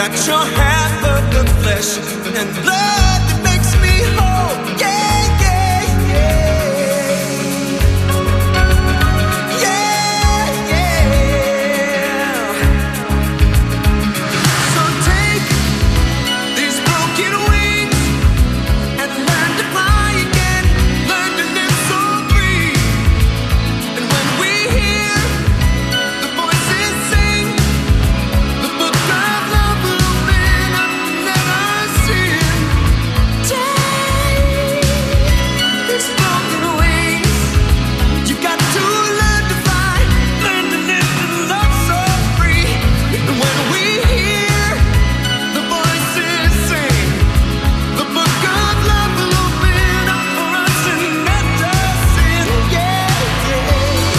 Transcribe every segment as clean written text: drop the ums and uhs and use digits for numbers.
got your half of the flesh and blood that makes me whole. Yeah, yeah, yeah. Yeah, yeah. So take these broken wings and learn to fly again. Learn to live so free. And when we hear the voices sing, the book of love will open up and let us in. Take these broken wings. You got to learn to fly, learn to live and love so free. And when we hear the voices sing, the book of love will open up for us and let us in. Yeah, yeah.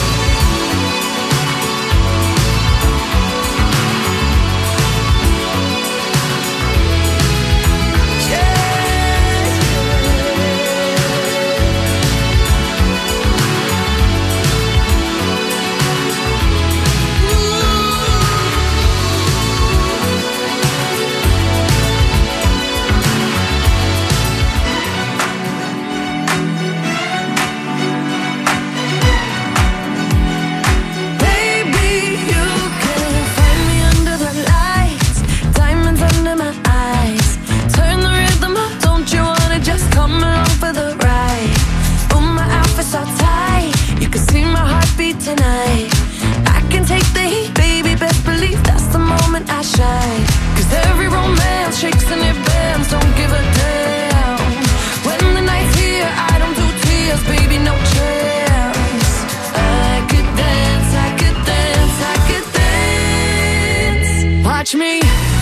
Baby, you can find me under the lights, diamonds under my eyes. Turn the rhythm up, don't you wanna just come along for the ride? Oh, my outfit's all tight, you can see my heartbeat tonight. I can take the heat, baby, best believe that's the moment I shine. 'Cause every romance shakes and it bends, don't give a damn. When the night's here, I don't do tears, baby, no chance. I could dance, I could dance, I could dance. Watch me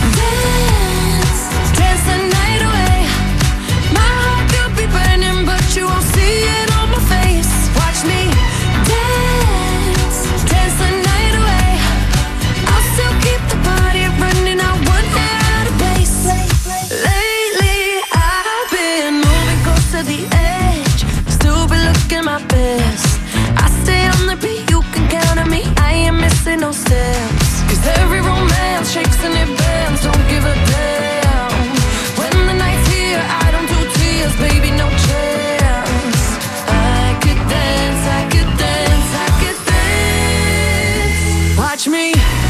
dance, dance the night away. My heart could be burning, but you won't see it on my face. Watch me dance, dance the night away. I'll still keep the party running, I won't get out of place. Lately, I've been moving close to the edge, still be looking my best. I stay on the beat, you can count on me, I ain't missing no steps. 'Cause every romance shakes and it bends, don't give a damn. When the night's here, I don't do tears, baby, no chance. I could dance, I could dance, I could dance. Watch me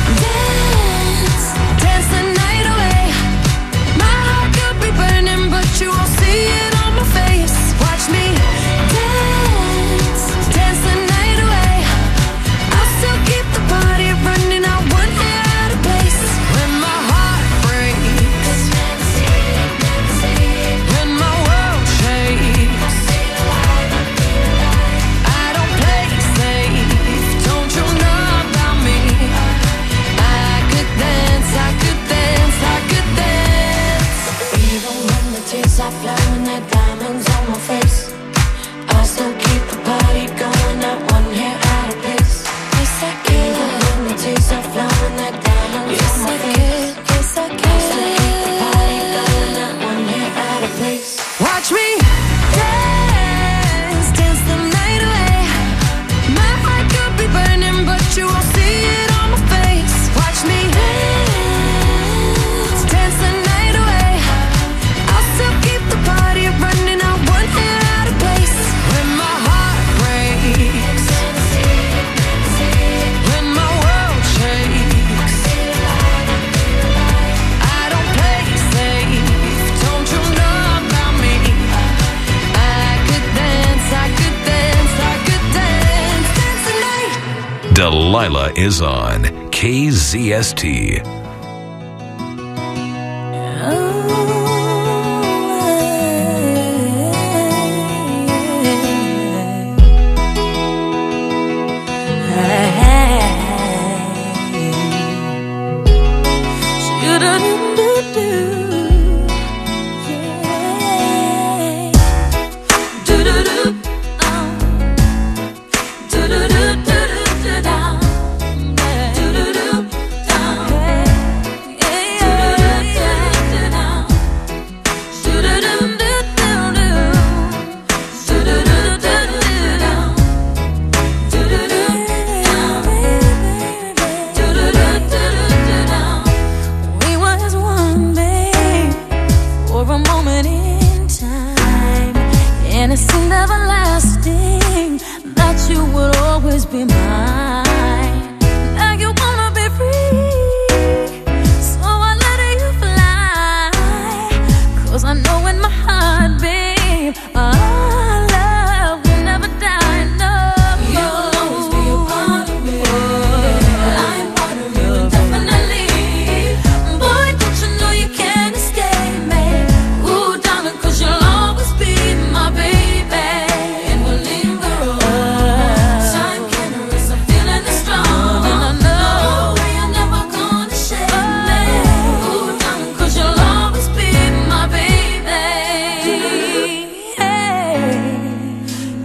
dance, dance the night away. My heart could be burning, but you won't see it on my face. Watch me dance, dance the night away. I'll still keep the party running, I won't get out of place. When my heart breaks, when my world shakes, I don't play safe, don't you know about me? I could dance, I could dance, I could dance. Even when the tears are flowing, the diamonds on my face, I still keep the party going, not one hair out of place. Yes, I can. Even when the tears are flowing, the diamonds on my face, yes, I can. I still keep the party going, not one hair out of place. Watch me dance, dance the night away. My heart could be burning, but you won't see it on my face. Watch me dance, dance the night away. I'll still keep the party running, I won't get out of place. When my heart breaks, when my world shakes, I don't play safe, don't you know about me? I could dance, I could dance, I could dance, dance the night. Delilah is on KZST. Do-do-do-do-do-do.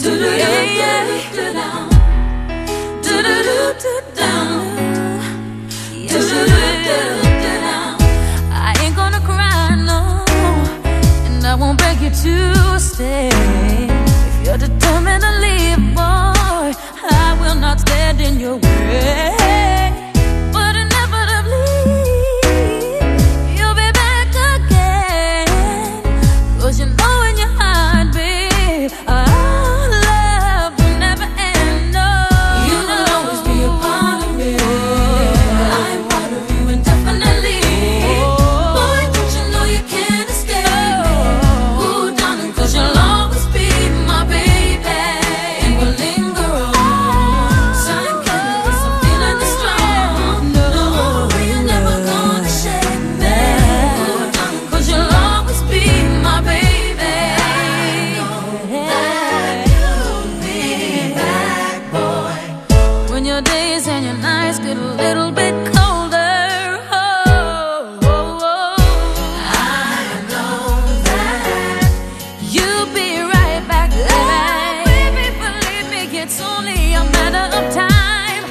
I ain't gonna cry, no, and I won't beg you to stay. If you're determined to leave, boy, I will not stand in your way. But inevitably, you'll be back again. 'Cause you know in your heart, babe, our love will never end. No, you will always be a part of me. I'm part of you indefinitely. Boy, don't you know you can't escape me? Ooh, darling, 'cause you'll always be my baby, and we'll linger on. Sign cannabis, I'm feeling it strong. No, you're never gonna shake me. Ooh, darling, 'cause you'll always be my baby. That you'll be back, boy. When your days and your nights get a little bit colder, oh, oh, oh, I know that you'll be right back, baby. Believe me, it's only a matter of time.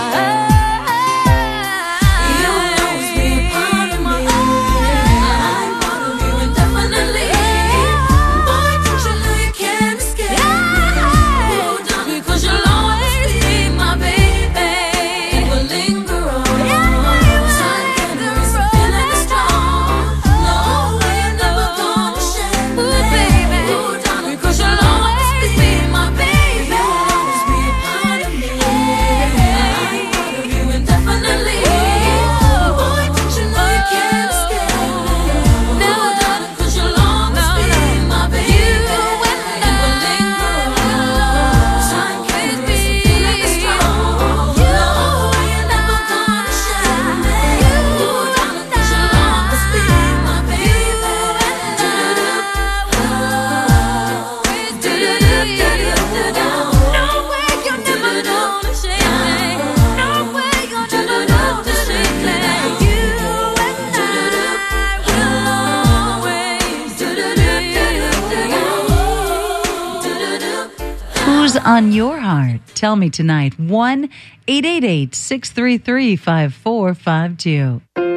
You'll always be a part of me. I'm part of you indefinitely. Boy, don't you know you can't escape me? Ooh, darling, 'cause you'll always be my baby, and we'll linger on. Sign cannabis, I'm feeling it strong. No, you're never gonna shake me, baby. Ooh, darling, 'cause you'll always be my baby. You'll always be a part of me. I'm part of you indefinitely. Boy, don't you know you can't escape me? No, darling, 'cause you'll always be my baby, and we'll linger on. Sign cannabis, I'm feeling it strong. No, you're never gonna shake me. Ooh, darling, 'cause you'll always be my baby. No way you're never gonna shake me. No way you're never gonna shake me. You and I will always Who's on your heart? Tell me tonight. 1-888-633-5452.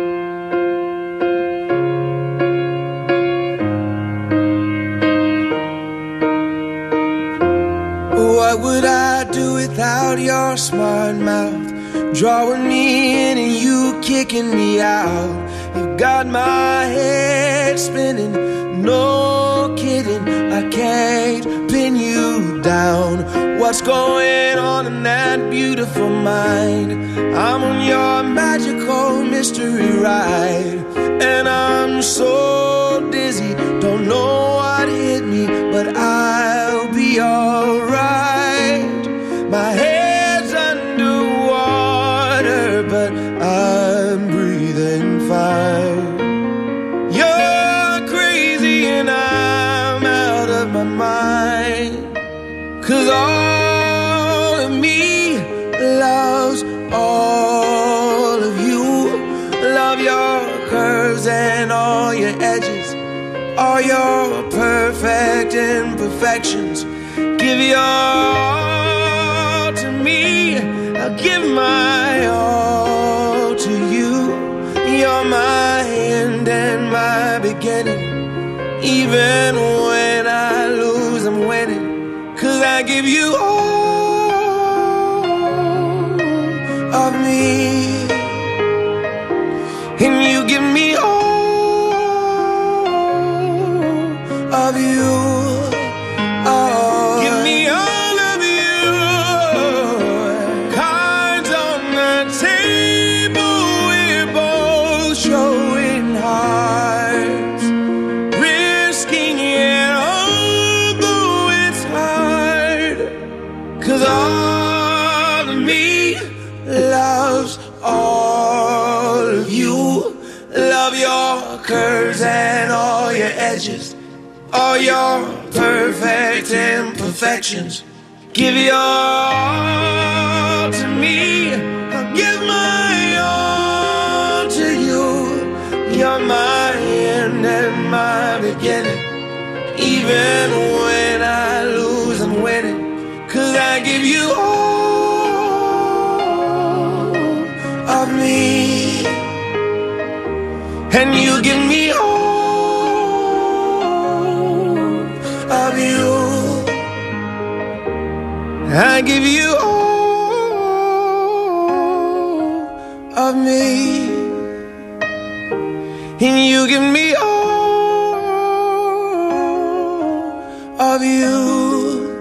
What would I do without your smart mouth? Drawing me in and you kicking me out. You've got my head spinning, no kidding. I can't pin you down. What's going on in that beautiful mind? I'm on your magical mystery ride, and I'm so dizzy, don't know what hit me, but I'll be alright. My head's underwater, but I'm breathing fine. You're crazy and I'm out of my mind. 'Cause all of me loves all of you. Love your curves and all your edges, all your perfect imperfections. Give your all to me, I'll give my all to you. You're my end and my beginning. Even when I lose, I'm winning. 'Cause I give you all of me, and you give me all of you. Oh, give me all of you. Cards on the table, we're both showing hearts, risking it although it's hard. 'Cause all of me loves all of you. Love your curves and all your edges, all your perfect imperfections. Give your all to me, I'll give my all to you. You're my end and my beginning. Even when I lose, I'm winning. give you all of me, and you give me all of you. I give you all of me, and you give me all of you.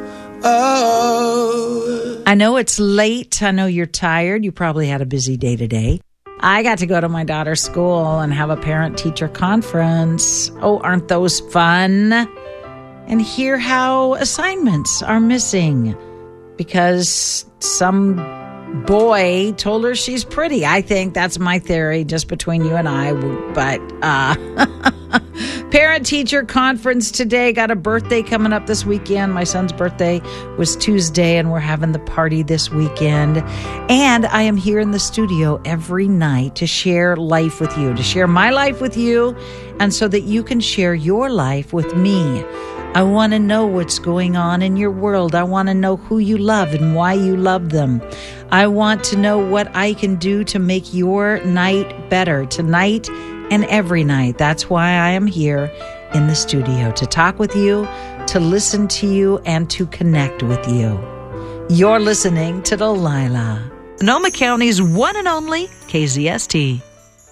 Oh. I know it's late. I know you're tired. You probably had a busy day today. I got to go to my daughter's school and have a parent-teacher conference. Oh, aren't those fun? And hear how assignments are missing because some boy told her she's pretty. I think that's my theory, just between you and I. But parent-teacher conference today. Got a birthday coming up this weekend. My son's birthday was Tuesday, and we're having the party this weekend. And I am here in the studio every night to share life with you, to share my life with you, and so that you can share your life with me. I want to know what's going on in your world. I want to know who you love and why you love them. I want to know what I can do to make your night better tonight and every night. That's why I am here in the studio, to talk with you, to listen to you, and to connect with you. You're listening to Delilah, Sonoma County's one and only KZST.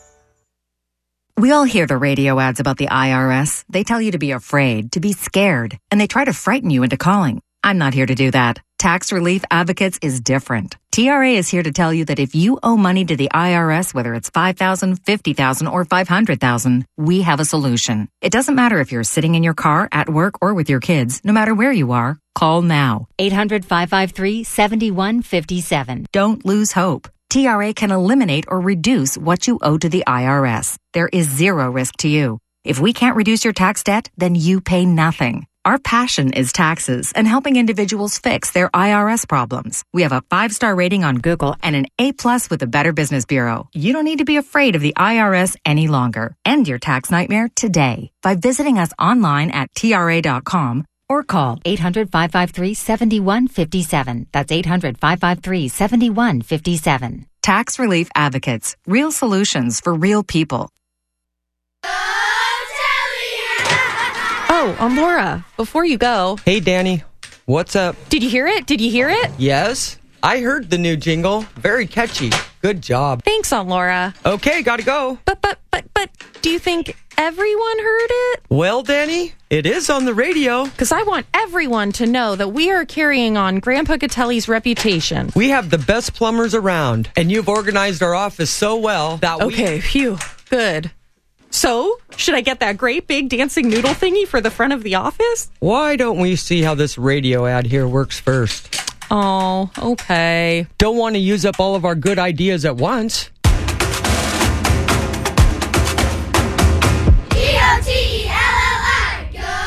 We all hear the radio ads about the IRS. They tell you to be afraid, to be scared, and they try to frighten you into calling. I'm not here to do that. Tax Relief Advocates is different. TRA is here to tell you that if you owe money to the IRS, whether it's $5,000, $50,000, or $500,000, we have a solution. It doesn't matter if you're sitting in your car, at work, or with your kids. No matter where you are, call now. 800-553-7157. Don't lose hope. TRA can eliminate or reduce what you owe to the IRS. There is zero risk to you. If we can't reduce your tax debt, then you pay nothing. Our passion is taxes and helping individuals fix their IRS problems. We have a 5-star rating on Google and an A+ with the Better Business Bureau. You don't need to be afraid of the IRS any longer. End your tax nightmare today by visiting us online at TRA.com or call 800-553-7157. That's 800-553-7157. Tax Relief Advocates. Real solutions for real people. Oh, I'm Laura. Before you go. Hey, Danny. What's up? Did you hear it? Did you hear it? Yes. I heard the new jingle. Very catchy. Good job. Thanks, Aunt Laura. Okay, gotta go. But, do you think everyone heard it? Well, Danny, it is on the radio. Because I want everyone to know that we are carrying on Grandpa Catelli's reputation. We have the best plumbers around, and you've organized our office so well that Okay, phew. Good. So, should I get that great big dancing noodle thingy for the front of the office? Why don't we see how this radio ad here works first? Oh, okay. Don't want to use up all of our good ideas at once. G-O-T-E-L-L-I, go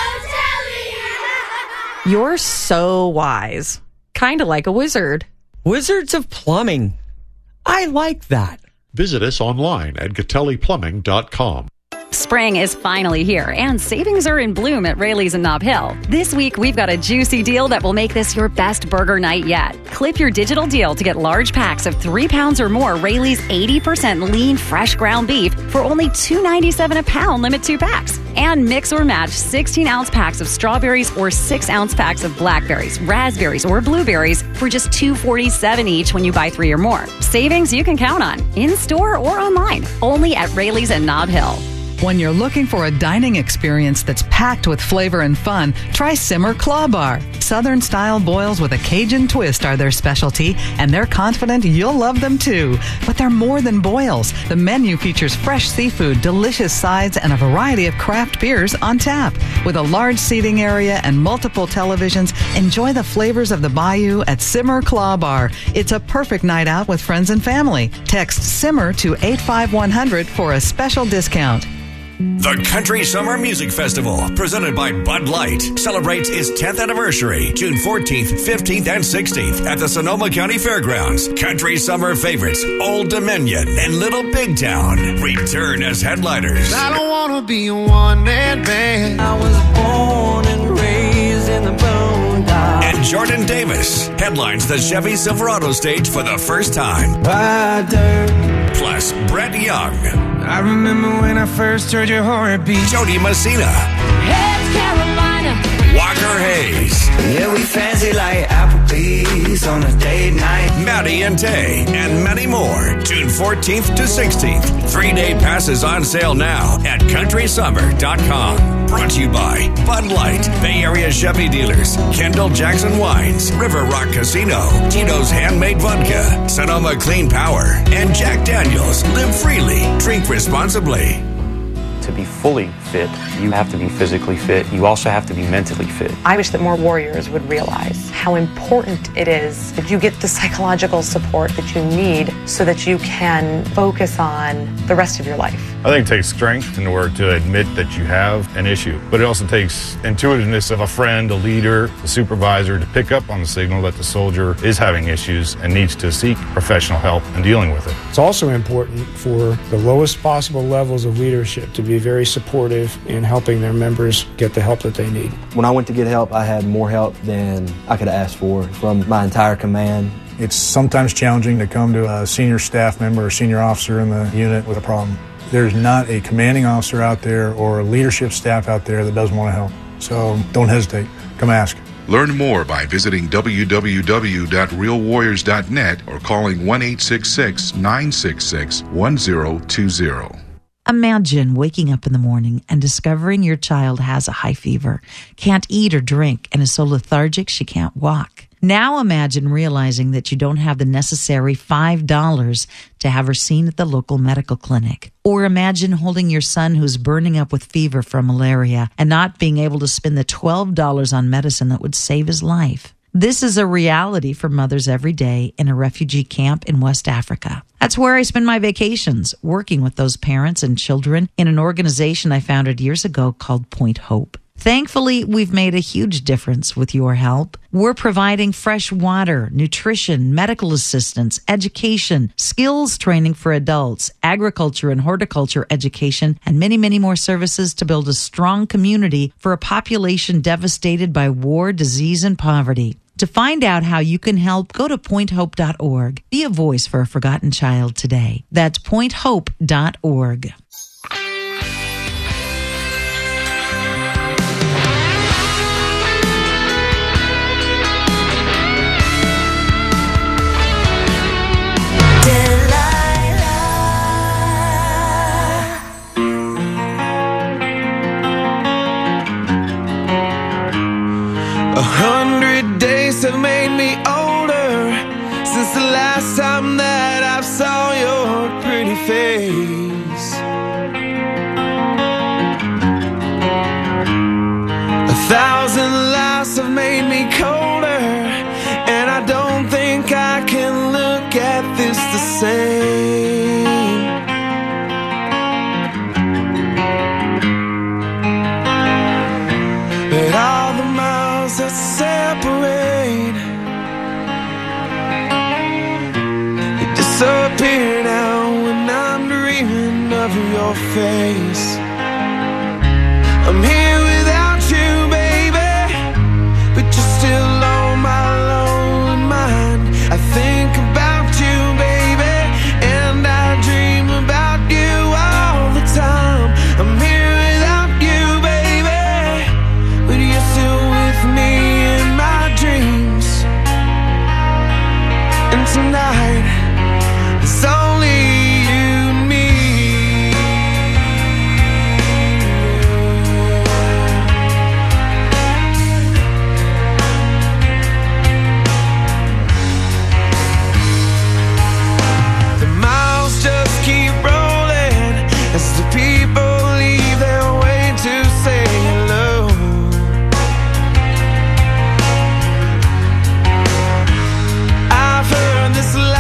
Telly! You're so wise. Kind of like a wizard. Wizards of Plumbing. I like that. Visit us online at GatelliPlumbing.com. Spring is finally here, and savings are in bloom at Rayleigh's in Nob Hill. This week, we've got a juicy deal that will make this your best burger night yet. Clip your digital deal to get large packs of 3 pounds or more Rayleigh's 80% lean, fresh ground beef for only $2.97 a pound, limit 2 packs. And mix or match 16-ounce packs of strawberries or 6-ounce packs of blackberries, raspberries, or blueberries for just $2.47 each when you buy 3 or more. Savings you can count on, in-store or online, only at Rayleigh's in Nob Hill. When you're looking for a dining experience that's packed with flavor and fun, try Simmer Claw Bar. Southern-style boils with a Cajun twist are their specialty, and they're confident you'll love them too. But they're more than boils. The menu features fresh seafood, delicious sides, and a variety of craft beers on tap. With a large seating area and multiple televisions, enjoy the flavors of the bayou at Simmer Claw Bar. It's a perfect night out with friends and family. Text SIMMER to 85100 for a special discount. The Country Summer Music Festival, presented by Bud Light, celebrates its 10th anniversary, June 14th, 15th, and 16th at the Sonoma County Fairgrounds. Country Summer favorites Old Dominion and Little Big Town return as headliners. I don't want to be a one-man band. I was born and raised in the boondocks. And Jordan Davis headlines the Chevy Silverado stage for the first time. Plus, Brett Young. I remember when I first heard your heartbeat. Jody Messina. Hey, Carolina. Walker Hayes. Yeah, we fancy like Applebee's on a date night. Maddie and Tay, and many more. June 14th to 16th. 3-day passes on sale now at countrysummer.com. Brought to you by Bud Light, Bay Area Chevy Dealers, Kendall Jackson Wines, River Rock Casino, Tito's Handmade Vodka, Sonoma Clean Power, and Jack Daniels. Live freely. Drink responsibly. To be fully fit, you have to be physically fit. You also have to be mentally fit. I wish that more warriors would realize how important it is that you get the psychological support that you need so that you can focus on the rest of your life. I think it takes strength in order to admit that you have an issue, but it also takes intuitiveness of a friend, a leader, a supervisor to pick up on the signal that the soldier is having issues and needs to seek professional help in dealing with it. It's also important for the lowest possible levels of leadership to be very supportive in helping their members get the help that they need. When I went to get help, I had more help than I could ask for from my entire command. It's sometimes challenging to come to a senior staff member or senior officer in the unit with a problem. There's not a commanding officer out there or a leadership staff out there that doesn't want to help. So don't hesitate. Come ask. Learn more by visiting www.realwarriors.net or calling 1-866-966-1020. Imagine waking up in the morning and discovering your child has a high fever, can't eat or drink, and is so lethargic she can't walk. Now imagine realizing that you don't have the necessary $5 to have her seen at the local medical clinic. Or imagine holding your son who's burning up with fever from malaria and not being able to spend the $12 on medicine that would save his life. This is a reality for mothers every day in a refugee camp in West Africa. That's where I spend my vacations, working with those parents and children in an organization I founded years ago called Point Hope. Thankfully, we've made a huge difference with your help. We're providing fresh water, nutrition, medical assistance, education, skills training for adults, agriculture and horticulture education, and many, many more services to build a strong community for a population devastated by war, disease, and poverty. To find out how you can help, go to pointhope.org. Be a voice for a forgotten child today. That's pointhope.org. Have made me older since the last time that I saw your pretty face. 1,000 lives have made me colder, and I don't think I can look at this the same. But all the miles that separate disappear now when I'm dreaming of your face. I'm here without you, baby, but you're still on my lonely mind. I think about you, baby, and I dream about you all the time. I'm here without you, baby, but you're still with me in my dreams. And tonight it's only you and me. The miles just keep rolling as the people leave their way to say hello. I've heard this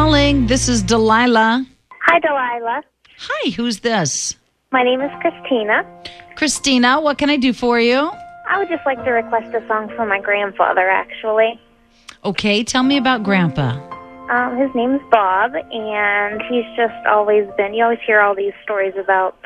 calling. This is Delilah. Hi, Delilah. Hi, who's this? My name is Christina. Christina, what can I do for you? I would just like to request a song for my grandfather, actually. Okay, tell me about Grandpa. His name's Bob, and he's just always been, you always hear all these stories about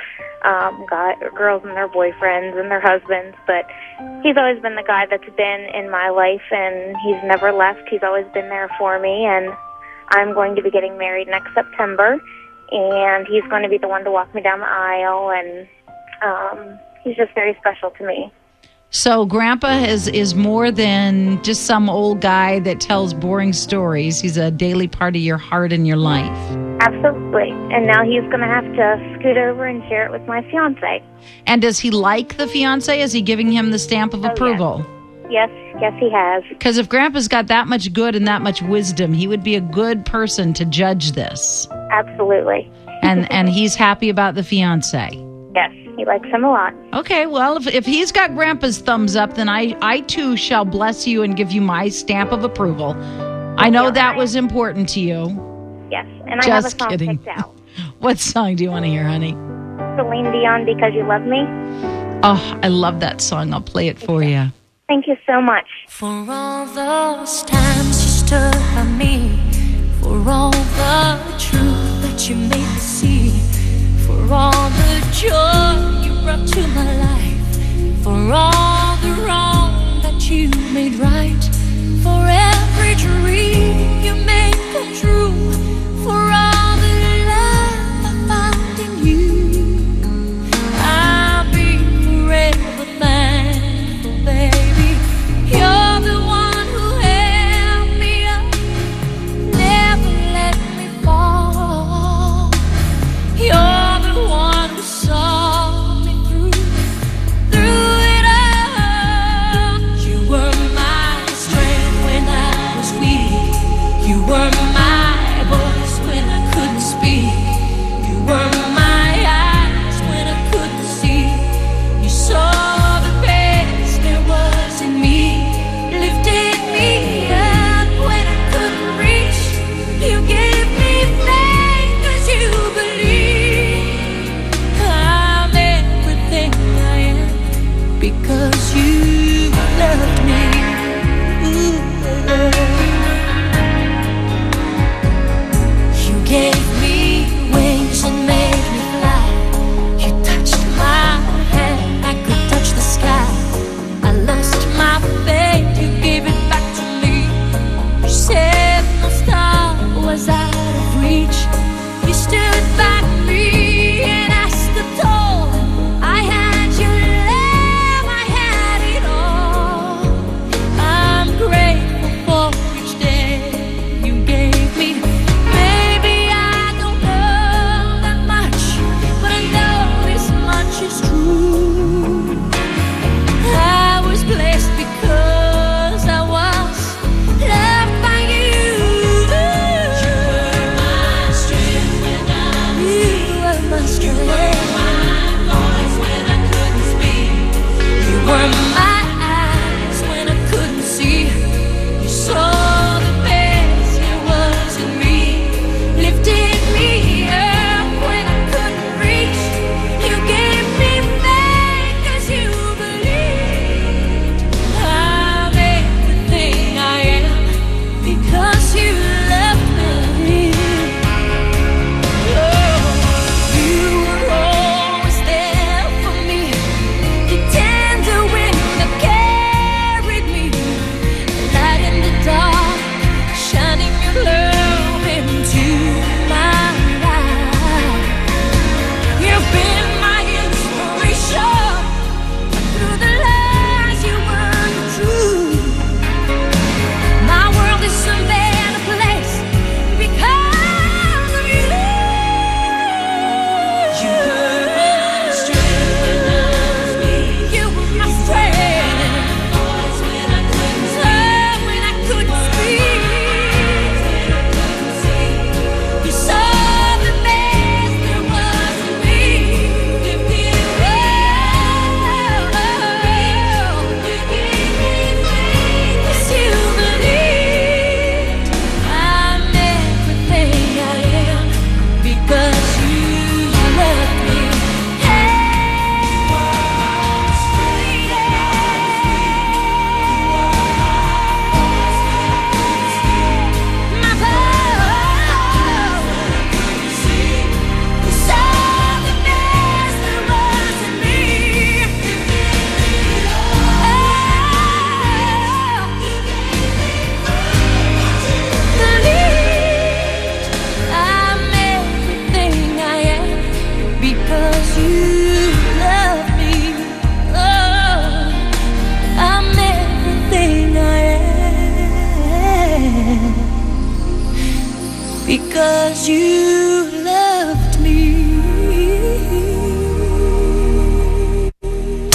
girls and their boyfriends and their husbands, but he's always been the guy that's been in my life, and he's never left. He's always been there for me, and I'm going to be getting married next September, and he's going to be the one to walk me down the aisle, and he's just very special to me. So Grandpa is more than just some old guy that tells boring stories. He's a daily part of your heart and your life. Absolutely. And now he's going to have to scoot over and share it with my fiancé. And does he like the fiancé? Is he giving him the stamp of approval? Yes, he has. Because if Grandpa's got that much good and that much wisdom, he would be a good person to judge this. Absolutely. And he's happy about the fiancé. Yes, he likes him a lot. Okay, well, if he's got Grandpa's thumbs up, then I too shall bless you and give you my stamp of approval. I know that was important to you. Yes, and Just I have a song kidding. picked out. What song do you want to hear, honey? Celine Dion, Because You Love Me. Oh, I love that song. I'll play it for you. Thank you so much. For all those times you stood by me, for all the truth that you made me see, for all the joy you brought to my life, for all the wrong that you made right, for every dream you made come true, for all the love I found in you, I'll be forever thankful, baby. You're the one who held me up, never let me fall. You're the one who saw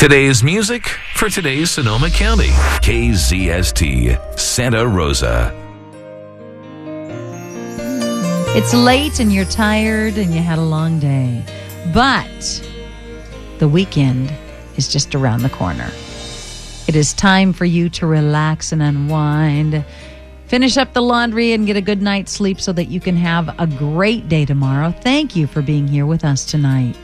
Today's music for today's Sonoma County. KZST, Santa Rosa. It's late and you're tired and you had a long day, but the weekend is just around the corner. It is time for you to relax and unwind. Finish up the laundry and get a good night's sleep so that you can have a great day tomorrow. Thank you for being here with us tonight.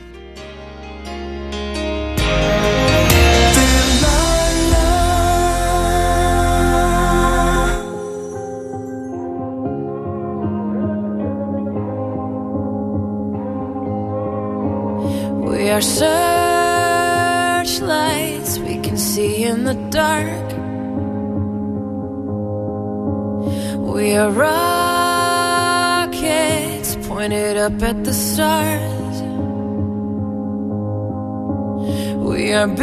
We are searchlights we can see in the dark. We are rockets pointed up at the stars. We are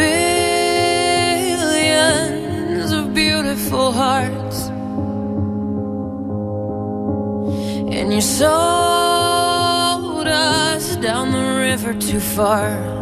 billions of beautiful hearts. And you sold us down the river too far.